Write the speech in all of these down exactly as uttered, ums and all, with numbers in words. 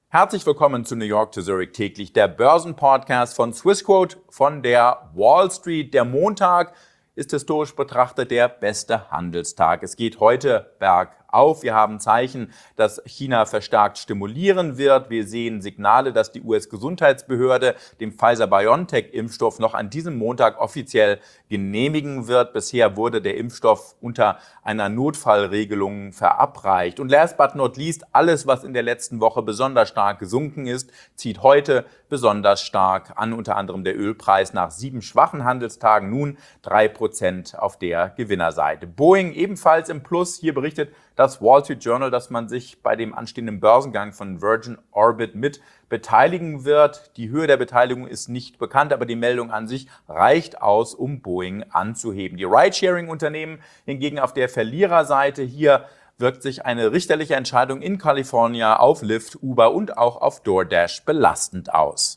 Herzlich willkommen zu New York to Zurich täglich, der Börsenpodcast von Swissquote von der Wall Street. Der Montag ist historisch betrachtet der beste Handelstag. Es geht heute bergauf. Wir haben Zeichen, dass China verstärkt stimulieren wird. Wir sehen Signale, dass die U S-Gesundheitsbehörde den Pfizer-BioNTech-Impfstoff noch an diesem Montag offiziell genehmigen wird. Bisher wurde der Impfstoff unter einer Notfallregelung verabreicht. Und last but not least, alles, was in der letzten Woche besonders stark gesunken ist, zieht heute besonders stark an. Unter anderem der Ölpreis nach sieben schwachen Handelstagen nun drei Prozent auf der Gewinnerseite. Boeing ebenfalls im Plus. Hier berichtet das Wall Street Journal, dass man sich bei dem anstehenden Börsengang von Virgin Orbit mit beteiligen wird. Die Höhe der Beteiligung ist nicht bekannt, aber die Meldung an sich reicht aus, um Boeing anzuheben. Die Ride-Sharing-Unternehmen hingegen auf der Verliererseite. Hier wirkt sich eine richterliche Entscheidung in Kalifornien auf Lyft, Uber und auch auf DoorDash belastend aus.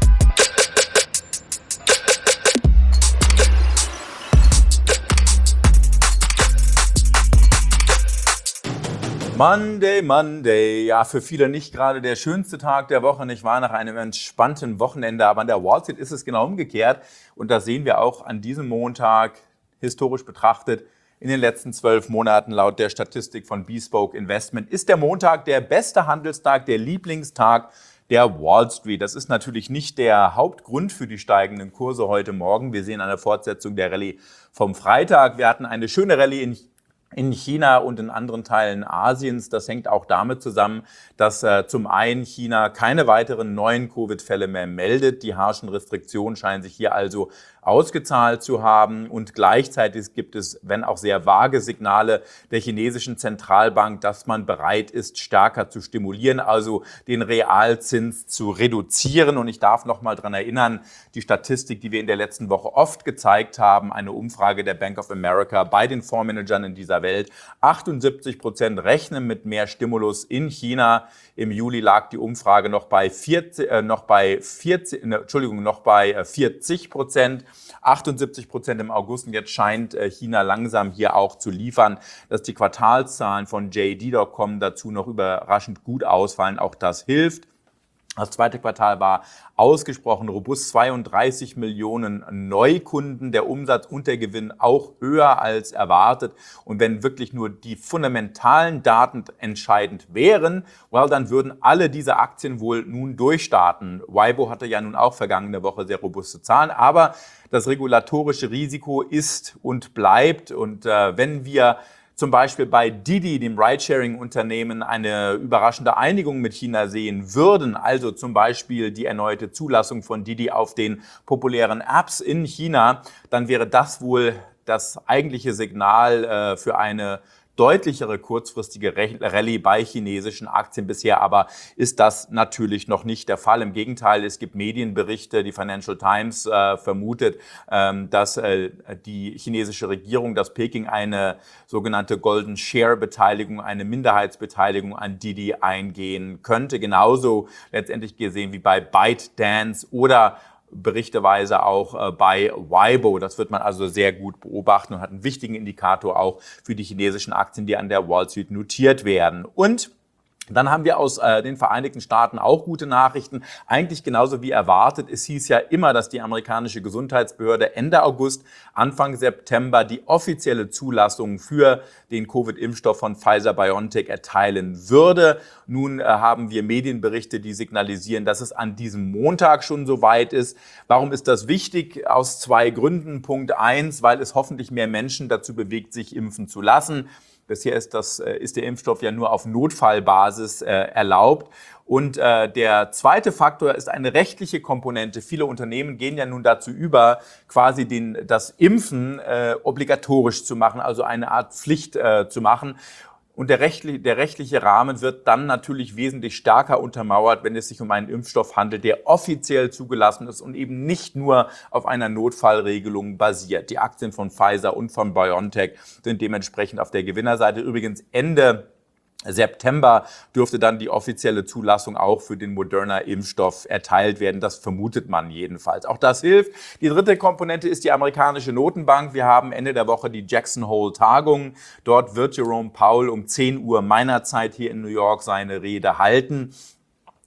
Monday, Monday, ja, für viele nicht gerade der schönste Tag der Woche, nicht wahr, nach einem entspannten Wochenende, aber an der Wall Street ist es genau umgekehrt und das sehen wir auch an diesem Montag, historisch betrachtet. In den letzten zwölf Monaten laut der Statistik von Bespoke Investment ist der Montag der beste Handelstag, der Lieblingstag der Wall Street. Das ist natürlich nicht der Hauptgrund für die steigenden Kurse heute Morgen. Wir sehen eine Fortsetzung der Rallye vom Freitag. Wir hatten eine schöne Rallye in in China und in anderen Teilen Asiens. Das hängt auch damit zusammen, dass äh, zum einen China keine weiteren neuen Covid-Fälle mehr meldet. Die harschen Restriktionen scheinen sich hier also ausgezahlt zu haben und gleichzeitig gibt es, wenn auch sehr vage Signale der chinesischen Zentralbank, dass man bereit ist, stärker zu stimulieren, also den Realzins zu reduzieren. Und ich darf noch mal daran erinnern, die Statistik, die wir in der letzten Woche oft gezeigt haben, eine Umfrage der Bank of America bei den Fondsmanagern in dieser Welt. achtundsiebzig Prozent rechnen mit mehr Stimulus in China. Im Juli lag die Umfrage noch bei vierzig, äh, noch bei vierzig, Entschuldigung, noch bei vierzig Prozent. achtundsiebzig Prozent im August und jetzt scheint China langsam hier auch zu liefern, dass die Quartalszahlen von J D Punkt com dazu noch überraschend gut ausfallen. Auch das hilft. Das zweite Quartal war ausgesprochen robust, zweiunddreißig Millionen Neukunden, der Umsatz und der Gewinn auch höher als erwartet. Und wenn wirklich nur die fundamentalen Daten entscheidend wären, well, dann würden alle diese Aktien wohl nun durchstarten. Weibo hatte ja nun auch vergangene Woche sehr robuste Zahlen, aber das regulatorische Risiko ist und bleibt. Und äh, wenn wir zum Beispiel bei Didi, dem Ridesharing-Unternehmen, eine überraschende Einigung mit China sehen würden, also zum Beispiel die erneute Zulassung von Didi auf den populären Apps in China, dann wäre das wohl das eigentliche Signal äh, für eine deutlichere kurzfristige Rallye bei chinesischen Aktien. Bisher aber ist das natürlich noch nicht der Fall. Im Gegenteil, es gibt Medienberichte, die Financial Times äh, vermutet, ähm, dass äh, die chinesische Regierung, dass Peking eine sogenannte Golden Share Beteiligung, eine Minderheitsbeteiligung an Didi eingehen könnte. Genauso letztendlich gesehen wie bei ByteDance oder berichteweise auch äh, bei Weibo. Das wird man also sehr gut beobachten und hat einen wichtigen Indikator auch für die chinesischen Aktien, die an der Wall Street notiert werden. Und dann haben wir aus äh, den Vereinigten Staaten auch gute Nachrichten. Eigentlich genauso wie erwartet. Es hieß ja immer, dass die amerikanische Gesundheitsbehörde Ende August, Anfang September die offizielle Zulassung für den Covid-Impfstoff von Pfizer-BioNTech erteilen würde. Nun äh, haben wir Medienberichte, die signalisieren, dass es an diesem Montag schon soweit ist. Warum ist das wichtig? Aus zwei Gründen. Punkt eins, weil es hoffentlich mehr Menschen dazu bewegt, sich impfen zu lassen. Bisher ist, das, ist der Impfstoff ja nur auf Notfallbasis äh, erlaubt. Und äh, der zweite Faktor ist eine rechtliche Komponente. Viele Unternehmen gehen ja nun dazu über, quasi den, das Impfen äh, obligatorisch zu machen, also eine Art Pflicht äh, zu machen. Und der rechtliche, der rechtliche Rahmen wird dann natürlich wesentlich stärker untermauert, wenn es sich um einen Impfstoff handelt, der offiziell zugelassen ist und eben nicht nur auf einer Notfallregelung basiert. Die Aktien von Pfizer und von BioNTech sind dementsprechend auf der Gewinnerseite. Übrigens Ende September dürfte dann die offizielle Zulassung auch für den Moderna-Impfstoff erteilt werden. Das vermutet man jedenfalls. Auch das hilft. Die dritte Komponente ist die amerikanische Notenbank. Wir haben Ende der Woche die Jackson Hole-Tagung. Dort wird Jerome Powell um zehn Uhr meiner Zeit hier in New York seine Rede halten.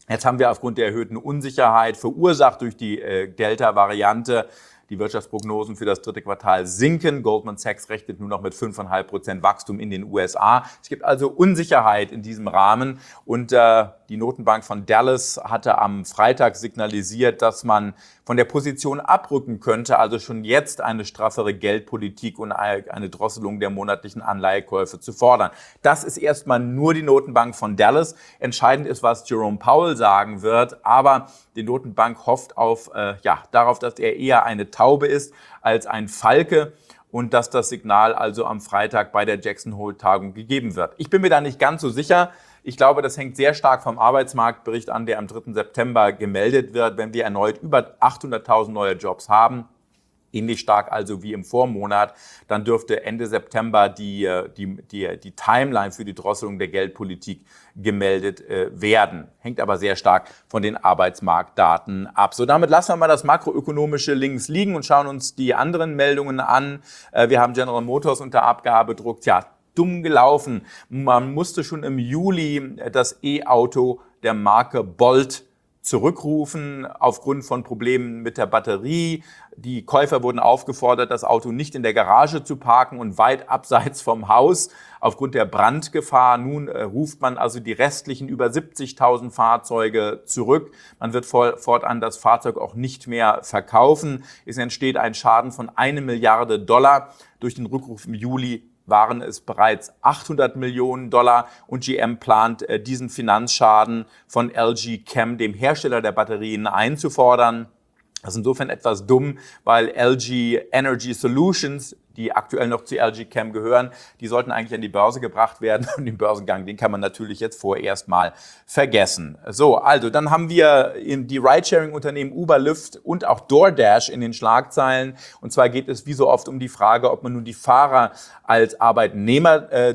Jetzt haben wir aufgrund der erhöhten Unsicherheit, verursacht durch die äh, Delta-Variante, die Wirtschaftsprognosen für das dritte Quartal sinken. Goldman Sachs rechnet nur noch mit fünf Komma fünf Prozent Wachstum in den U S A. Es gibt also Unsicherheit in diesem Rahmen. Und äh, die Notenbank von Dallas hatte am Freitag signalisiert, dass man von der Position abrücken könnte, also schon jetzt eine straffere Geldpolitik und eine Drosselung der monatlichen Anleihekäufe zu fordern. Das ist erstmal nur die Notenbank von Dallas. Entscheidend ist, was Jerome Powell sagen wird. Aber die Notenbank hofft auf, äh, ja, darauf, dass er eher eine Taube ist als ein Falke und dass das Signal also am Freitag bei der Jackson Hole-Tagung gegeben wird. Ich bin mir da nicht ganz so sicher. Ich glaube, das hängt sehr stark vom Arbeitsmarktbericht an, der am dritten September gemeldet wird. Wenn wir erneut über achthunderttausend neue Jobs haben, ähnlich stark also wie im Vormonat, dann dürfte Ende September die, die, die, die Timeline für die Drosselung der Geldpolitik gemeldet äh, werden. Hängt aber sehr stark von den Arbeitsmarktdaten ab. So, damit lassen wir mal das makroökonomische links liegen und schauen uns die anderen Meldungen an. Äh, wir haben General Motors unter Abgabedruck. Tja, dumm gelaufen. Man musste schon im Juli das E-Auto der Marke Bolt zurückrufen aufgrund von Problemen mit der Batterie. Die Käufer wurden aufgefordert, das Auto nicht in der Garage zu parken und weit abseits vom Haus aufgrund der Brandgefahr. Nun äh, ruft man also die restlichen über siebzigtausend Fahrzeuge zurück. Man wird fortan das Fahrzeug auch nicht mehr verkaufen. Es entsteht ein Schaden von eine Milliarde Dollar. Durch den Rückruf im Juli waren es bereits achthundert Millionen Dollar und G M plant, diesen Finanzschaden von L G Chem, dem Hersteller der Batterien, einzufordern. Das ist insofern etwas dumm, weil L G Energy Solutions, die aktuell noch zu L G Chem gehören, die sollten eigentlich an die Börse gebracht werden. Und den Börsengang, den kann man natürlich jetzt vorerst mal vergessen. So, also dann haben wir die Ridesharing-Unternehmen Uber, Lyft und auch DoorDash in den Schlagzeilen. Und zwar geht es wie so oft um die Frage, ob man nun die Fahrer als Arbeitnehmer äh,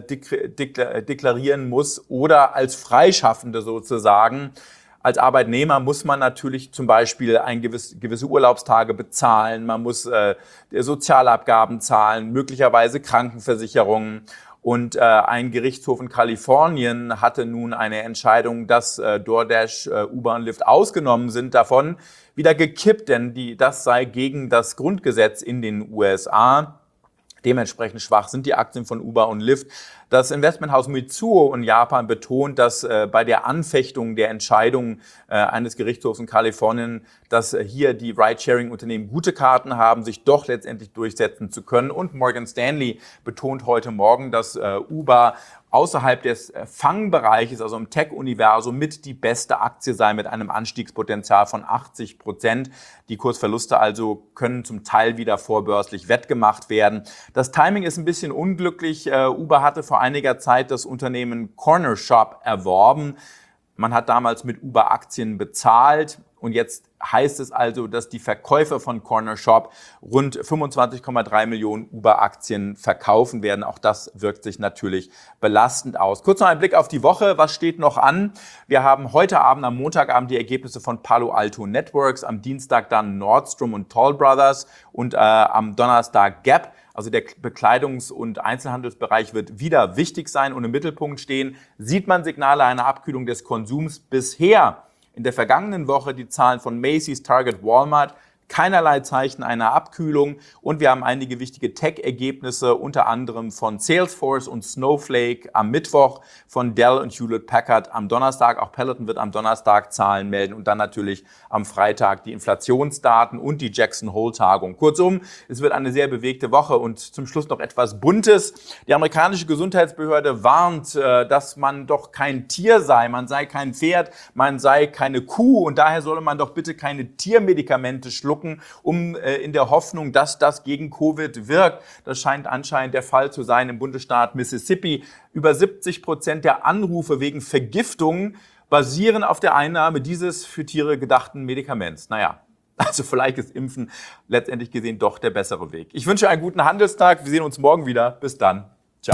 deklarieren muss oder als Freischaffende sozusagen. Als Arbeitnehmer muss man natürlich zum Beispiel ein gewiss, gewisse Urlaubstage bezahlen, man muss äh, Sozialabgaben zahlen, möglicherweise Krankenversicherungen. Und äh, ein Gerichtshof in Kalifornien hatte nun eine Entscheidung, dass äh, DoorDash, äh, Uber und Lyft ausgenommen sind davon, wieder gekippt, denn die, das sei gegen das Grundgesetz in den U S A. Dementsprechend schwach sind die Aktien von Uber und Lyft. Das Investmenthaus Mizuho in Japan betont, dass äh, bei der Anfechtung der Entscheidung äh, eines Gerichtshofs in Kalifornien, dass äh, hier die Ride-Sharing-Unternehmen gute Karten haben, sich doch letztendlich durchsetzen zu können. Und Morgan Stanley betont heute Morgen, dass äh, Uber außerhalb des Fangbereiches, also im Tech-Universum, mit die beste Aktie sei mit einem Anstiegspotenzial von achtzig Prozent. Die Kursverluste also können zum Teil wieder vorbörslich wettgemacht werden. Das Timing ist ein bisschen unglücklich. Uber hatte vor einiger Zeit das Unternehmen Cornershop erworben. Man hat damals mit Uber-Aktien bezahlt und jetzt heißt es also, dass die Verkäufer von Cornershop rund fünfundzwanzig Komma drei Millionen Uber-Aktien verkaufen werden. Auch das wirkt sich natürlich belastend aus. Kurz noch ein Blick auf die Woche. Was steht noch an? Wir haben heute Abend, am Montagabend, die Ergebnisse von Palo Alto Networks, am Dienstag dann Nordstrom und Toll Brothers und äh, am Donnerstag Gap. Also der Bekleidungs- und Einzelhandelsbereich wird wieder wichtig sein und im Mittelpunkt stehen. Sieht man Signale einer Abkühlung des Konsums bisher? In der vergangenen Woche die Zahlen von Macy's, Target, Walmart, keinerlei Zeichen einer Abkühlung und wir haben einige wichtige Tech-Ergebnisse, unter anderem von Salesforce und Snowflake am Mittwoch, von Dell und Hewlett Packard am Donnerstag. Auch Peloton wird am Donnerstag Zahlen melden und dann natürlich am Freitag die Inflationsdaten und die Jackson Hole-Tagung. Kurzum, es wird eine sehr bewegte Woche und zum Schluss noch etwas Buntes. Die amerikanische Gesundheitsbehörde warnt, dass man doch kein Tier sei, man sei kein Pferd, man sei keine Kuh und daher solle man doch bitte keine Tiermedikamente schlucken, um äh, in der Hoffnung, dass das gegen Covid wirkt. Das scheint anscheinend der Fall zu sein im Bundesstaat Mississippi. Über siebzig Prozent der Anrufe wegen Vergiftung basieren auf der Einnahme dieses für Tiere gedachten Medikaments. Naja, also vielleicht ist Impfen letztendlich gesehen doch der bessere Weg. Ich wünsche einen guten Handelstag. Wir sehen uns morgen wieder. Bis dann. Ciao.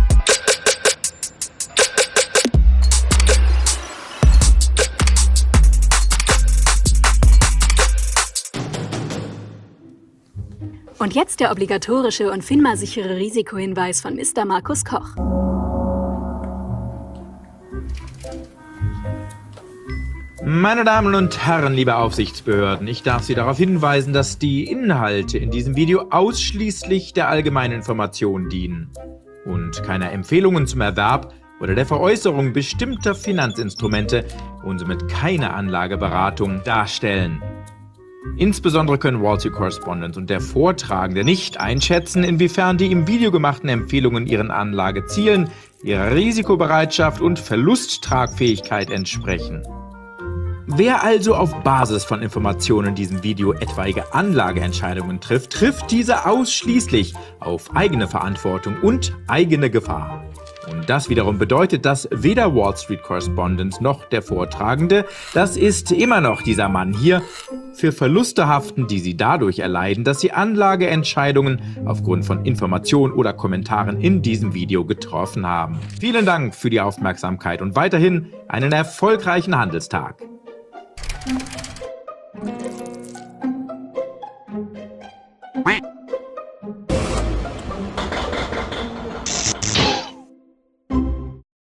Und jetzt der obligatorische und FINMA-sichere Risikohinweis von Mister Markus Koch. Meine Damen und Herren, liebe Aufsichtsbehörden, ich darf Sie darauf hinweisen, dass die Inhalte in diesem Video ausschließlich der allgemeinen Information dienen und keine Empfehlungen zum Erwerb oder der Veräußerung bestimmter Finanzinstrumente und somit keine Anlageberatung darstellen. Insbesondere können Wall Street Correspondent und der Vortragende nicht einschätzen, inwiefern die im Video gemachten Empfehlungen ihren Anlagezielen, ihrer Risikobereitschaft und Verlusttragfähigkeit entsprechen. Wer also auf Basis von Informationen in diesem Video etwaige Anlageentscheidungen trifft, trifft diese ausschließlich auf eigene Verantwortung und eigene Gefahr. Und das wiederum bedeutet, dass weder Wall Street Correspondent noch der Vortragende, das ist immer noch dieser Mann hier, für Verluste haften, die sie dadurch erleiden, dass sie Anlageentscheidungen aufgrund von Informationen oder Kommentaren in diesem Video getroffen haben. Vielen Dank für die Aufmerksamkeit und weiterhin einen erfolgreichen Handelstag. Quack.